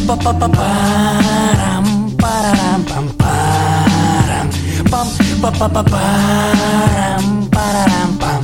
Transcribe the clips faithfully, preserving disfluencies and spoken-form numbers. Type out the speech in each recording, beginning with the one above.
Парам, парарам, пам, парам, пам, па па па парам, парарам, пам.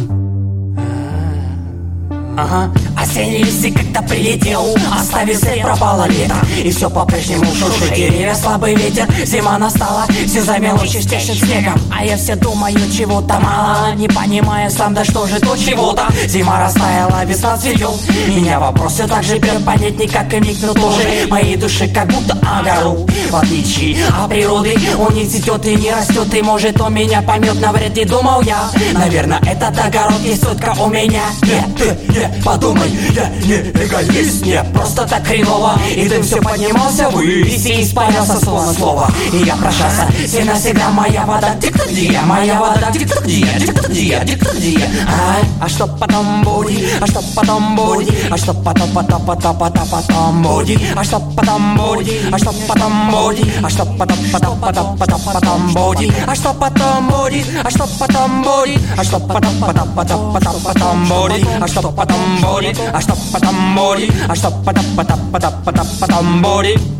Ага. Осенний листик как-то прилетел, оставив след, пропало лето. И все по-прежнему шуршит деревья, слабый ветер. Зима настала, все замелочи стешет снегом. А я все думаю, чего-то мало, не понимая сам, да что же то чего-то. Зима растаяла, весна цветет. Меня вопросы так же прям понять никак и никнут тоже. Моей души как будто огород. В отличие от природы, он не цветет и не растет. И может он меня поймет, навряд ли думал я. Наверное, этот огород есть только у меня. Нет, ты не подумай, я не эгоист, не просто так хреново. И ты все поднимался ввысь и испарился словно слово. И я прощался, все навсегда моя вода. Где-то где, моя вода, где-то где, где-то где, где-то где. Ай, а что потом будет, а что потом будет, а что потом, потом, потом, потом, потом будет, а что потом будет, а что потом будет, а что потом, потом, потом, потом, потом будет, а что потом будет, а что потом будет, а что потом, потом, потом, потом, потом будет, а что потом будет, а что потом будет, а что потом, потом, потом, потом, потом будет.